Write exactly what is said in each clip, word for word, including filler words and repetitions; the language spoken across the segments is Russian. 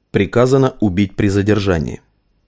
Приказано убить при задержании.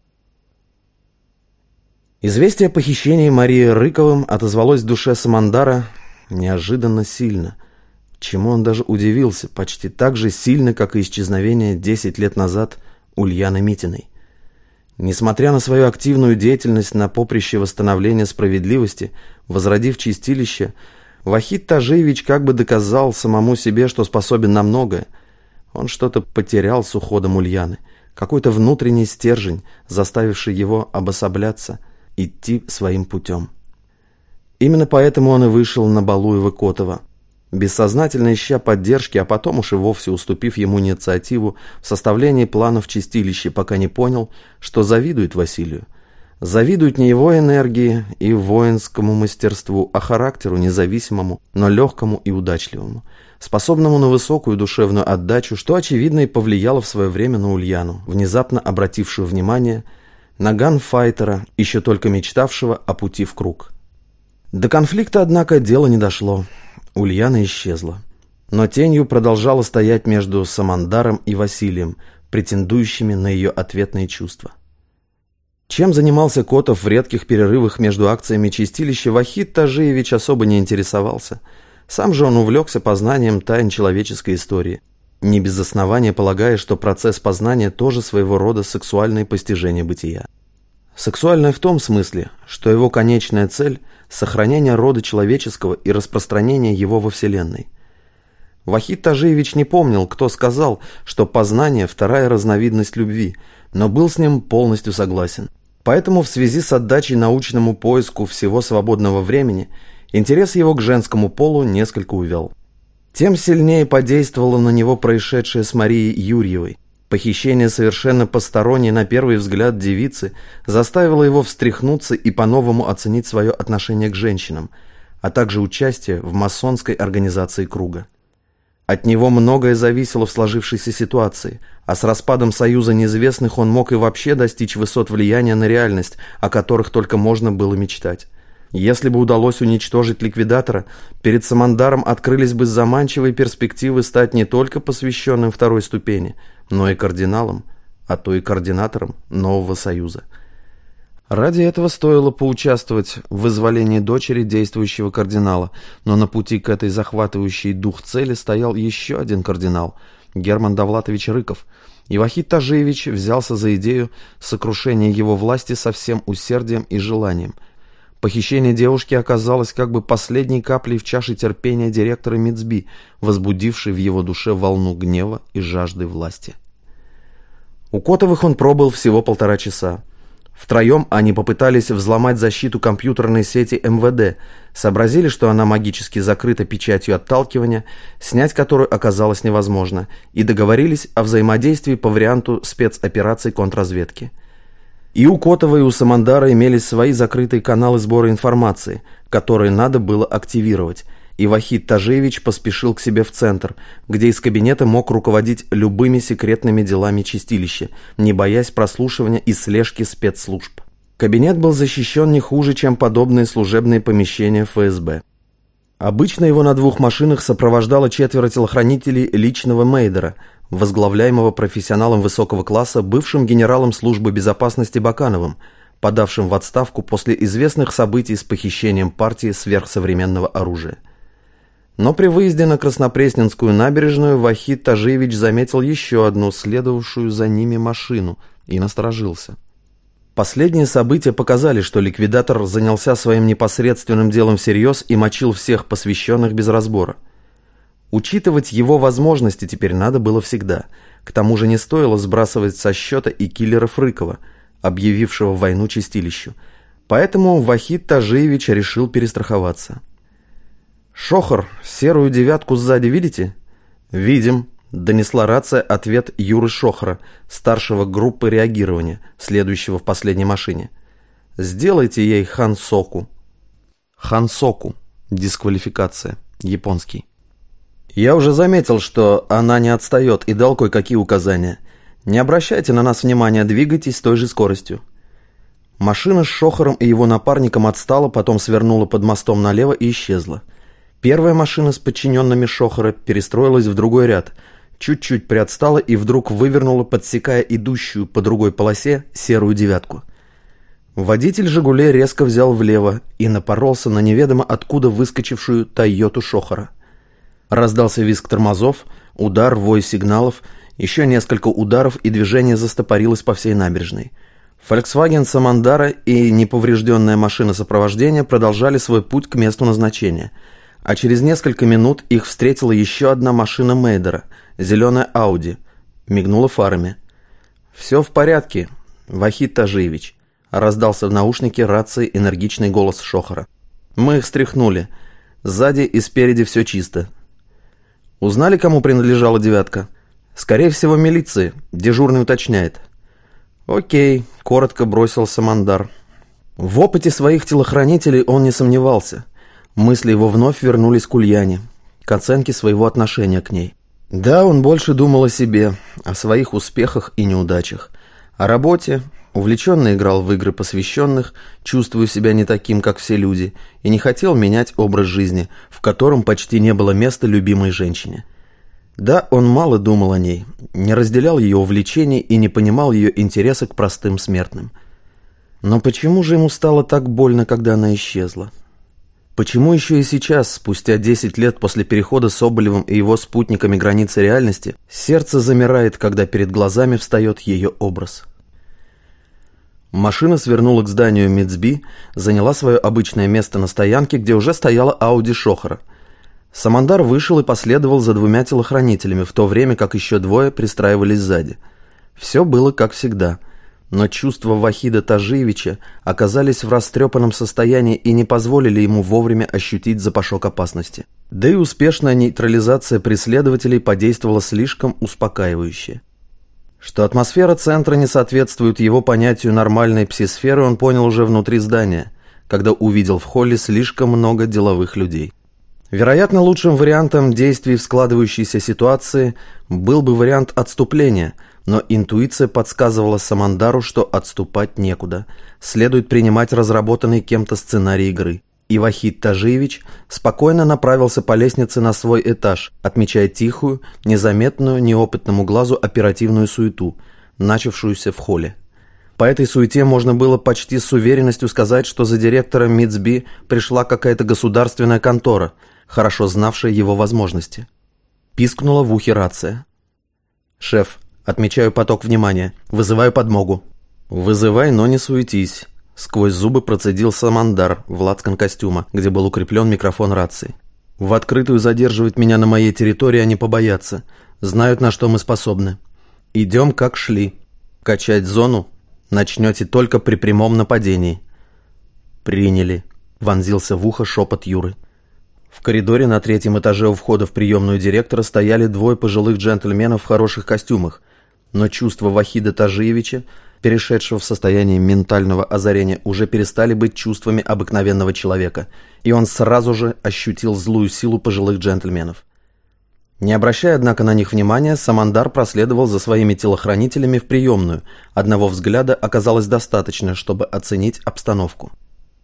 Известие о похищении Марии Рыковым отозвалось в душе Самандара неожиданно сильно, чему он даже удивился, почти так же сильно, как и исчезновение десять лет назад Ульяны Митиной. Несмотря на свою активную деятельность на поприще восстановления справедливости, возродив чистилище, Вахид Тажиевич как бы доказал самому себе, что способен на многое. Он что-то потерял с уходом Ульяны, какой-то внутренний стержень, заставивший его обособляться, идти своим путем. Именно поэтому он и вышел на Балуева-Котова, бессознательно ища поддержки, а потом уж и вовсе уступив ему инициативу в составлении планов чистилища, пока не понял, что завидует Василию. Завидует не его энергии и воинскому мастерству, а характеру независимому, но легкому и удачливому, способному на высокую душевную отдачу, что, очевидно, и повлияло в свое время на Ульяну, внезапно обратившую внимание на ганфайтера, еще только мечтавшего о пути в круг. До конфликта, однако, дело не дошло. Ульяна исчезла. Но тенью продолжала стоять между Самандаром и Василием, претендующими на ее ответные чувства. Чем занимался Котов в редких перерывах между акциями чистилища, Вахид Тажиевич особо не интересовался. Сам же он увлекся познанием тайн человеческой истории, не без основания полагая, что процесс познания тоже своего рода сексуальное постижение бытия. Сексуальное в том смысле, что его конечная цель – сохранение рода человеческого и распространение его во Вселенной. Вахид Тажиевич не помнил, кто сказал, что познание – вторая разновидность любви, но был с ним полностью согласен. Поэтому в связи с отдачей научному поиску всего свободного времени интерес его к женскому полу несколько увял. Тем сильнее подействовало на него происшедшее с Марией Юрьевой. Похищение совершенно посторонней на первый взгляд девицы заставило его встряхнуться и по-новому оценить свое отношение к женщинам, а также участие в масонской организации круга. От него многое зависело в сложившейся ситуации, а с распадом союза неизвестных он мог и вообще достичь высот влияния на реальность, о которых только можно было мечтать. Если бы удалось уничтожить ликвидатора, перед Самандаром открылись бы заманчивые перспективы стать не только посвященным второй ступени, но и кардиналом, а то и координатором нового союза. Ради этого стоило поучаствовать в вызволении дочери действующего кардинала, но на пути к этой захватывающей дух цели стоял еще один кардинал – Герман Довлатович Рыков, и Вахид Тажиевич взялся за идею сокрушения его власти со всем усердием и желанием. Похищение девушки оказалось как бы последней каплей в чаше терпения директора МИДСБИ, возбудившей в его душе волну гнева и жажды власти. У Котовых он пробыл всего полтора часа. Втроем они попытались взломать защиту компьютерной сети эм вэ дэ, сообразили, что она магически закрыта печатью отталкивания, снять которую оказалось невозможно, и договорились о взаимодействии по варианту спецопераций контрразведки. И у Котова, и у Самандара имелись свои закрытые каналы сбора информации, которые надо было активировать, и Вахид Тажиевич поспешил к себе в центр, где из кабинета мог руководить любыми секретными делами чистилища, не боясь прослушивания и слежки спецслужб. Кабинет был защищен не хуже, чем подобные служебные помещения эф эс бэ. Обычно его на двух машинах сопровождало четверо телохранителей личного Мейдера, возглавляемого профессионалом высокого класса, бывшим генералом службы безопасности Бакановым, подавшим в отставку после известных событий с похищением партии сверхсовременного оружия. Но при выезде на Краснопресненскую набережную Вахид Тажиевич заметил еще одну, следовавшую за ними машину, и насторожился. Последние события показали, что ликвидатор занялся своим непосредственным делом всерьез и мочил всех посвященных без разбора. Учитывать его возможности теперь надо было всегда. К тому же не стоило сбрасывать со счета и киллера Фрыкова, объявившего войну чистилищу. Поэтому Вахид Тажиевич решил перестраховаться. «Шохор, серую девятку сзади видите?» «Видим», — донесла рация ответ Юры Шохора, старшего группы реагирования, следующего в последней машине. «Сделайте ей хансоку». Хансоку. Дисквалификация. Японский. «Я уже заметил, что она не отстает, и дал кое-какие указания. Не обращайте на нас внимания, двигайтесь с той же скоростью». Машина с Шохором и его напарником отстала, потом свернула под мостом налево и исчезла. Первая машина с подчиненными Шохора перестроилась в другой ряд. чуть-чуть приотстала и вдруг вывернула, подсекая идущую по другой полосе серую девятку. Водитель «Жигулей» резко взял влево и напоролся на неведомо откуда выскочившую «Тойоту» Шохора. Раздался визг тормозов, удар, вой сигналов, еще несколько ударов, и движение застопорилось по всей набережной. «Фольксваген» Самандара и неповрежденная машина сопровождения продолжали свой путь к месту назначения, а через несколько минут их встретила еще одна машина Мейдера, зеленая Ауди, мигнула фарами. «Все в порядке, Вахид Тажиевич», — раздался в наушнике рации энергичный голос Шохора. «Мы их стряхнули. Сзади и спереди все чисто». «Узнали, кому принадлежала девятка?» «Скорее всего, милиции. Дежурный уточняет». «Окей», — коротко бросил Самандар. В опыте своих телохранителей он не сомневался. Мысли его вновь вернулись к Ульяне, к оценке своего отношения к ней. Да, он больше думал о себе, о своих успехах и неудачах, о работе, увлеченно играл в игры посвященных, чувствуя себя не таким, как все люди, и не хотел менять образ жизни, в котором почти не было места любимой женщине. Да, он мало думал о ней, не разделял ее увлечений и не понимал ее интереса к простым смертным. Но почему же ему стало так больно, когда она исчезла? Почему еще и сейчас, спустя десять лет после перехода Соболевым и его спутниками границы реальности, сердце замирает, когда перед глазами встает ее образ? Машина свернула к зданию МИДСБИ, заняла свое обычное место на стоянке, где уже стояла Ауди Шохора. Самандар вышел и последовал за двумя телохранителями, в то время как еще двое пристраивались сзади. Все было как всегда, но чувства Вахида Тажиевича оказались в растрепанном состоянии и не позволили ему вовремя ощутить запашок опасности. Да и успешная нейтрализация преследователей подействовала слишком успокаивающе. Что атмосфера центра не соответствует его понятию нормальной псисферы, он понял уже внутри здания, когда увидел в холле слишком много деловых людей. Вероятно, лучшим вариантом действий в складывающейся ситуации был бы вариант отступления, но интуиция подсказывала Самандару, что отступать некуда, следует принимать разработанный кем-то сценарий игры. И Вахид Тажиевич спокойно направился по лестнице на свой этаж, отмечая тихую, незаметную неопытному глазу оперативную суету, начавшуюся в холле. По этой суете можно было почти с уверенностью сказать, что за директором МИДСБИ пришла какая-то государственная контора, хорошо знавшая его возможности. Пискнула в ухе рация. «Шеф, отмечаю поток внимания. Вызываю подмогу». «Вызывай, но не суетись», — сквозь зубы процедил Самандар в лацкан костюма, где был укреплен микрофон рации. «В открытую задерживать меня на моей территории они побоятся. Знают, на что мы способны. Идем, как шли. Качать зону начнете только при прямом нападении». «Приняли», — вонзился в ухо шепот Юры. В коридоре на третьем этаже у входа в приемную директора стояли двое пожилых джентльменов в хороших костюмах, но чувства Вахида Тажиевича, перешедшего в состояние ментального озарения, уже перестали быть чувствами обыкновенного человека, и он сразу же ощутил злую силу пожилых джентльменов. Не обращая, однако, на них внимания, Самандар проследовал за своими телохранителями в приемную. Одного взгляда оказалось достаточно, чтобы оценить обстановку.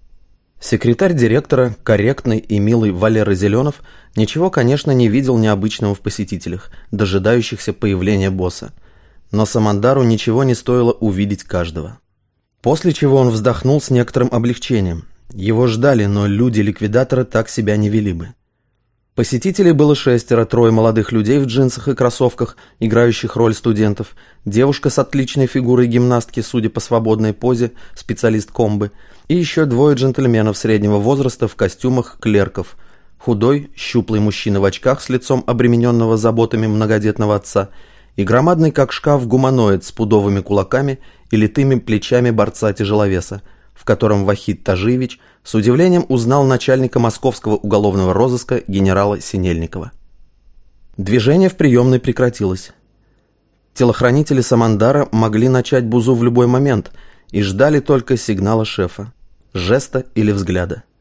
Секретарь директора, корректный и милый Валера Зеленов, ничего, конечно, не видел необычного в посетителях, дожидающихся появления босса. Но Самандару ничего не стоило увидеть каждого. После чего он вздохнул с некоторым облегчением. Его ждали, но люди-ликвидаторы так себя не вели бы. Посетителей было шестеро, трое молодых людей в джинсах и кроссовках, играющих роль студентов, девушка с отличной фигурой гимнастки, судя по свободной позе, специалист комбы, и еще двое джентльменов среднего возраста в костюмах клерков, худой, щуплый мужчина в очках с лицом обремененного заботами многодетного отца и громадный как шкаф гуманоид с пудовыми кулаками и литыми плечами борца-тяжеловеса, в котором Вахид Тажиевич с удивлением узнал начальника московского уголовного розыска генерала Синельникова. Движение в приемной прекратилось. Телохранители Самандара могли начать бузу в любой момент и ждали только сигнала шефа, жеста или взгляда.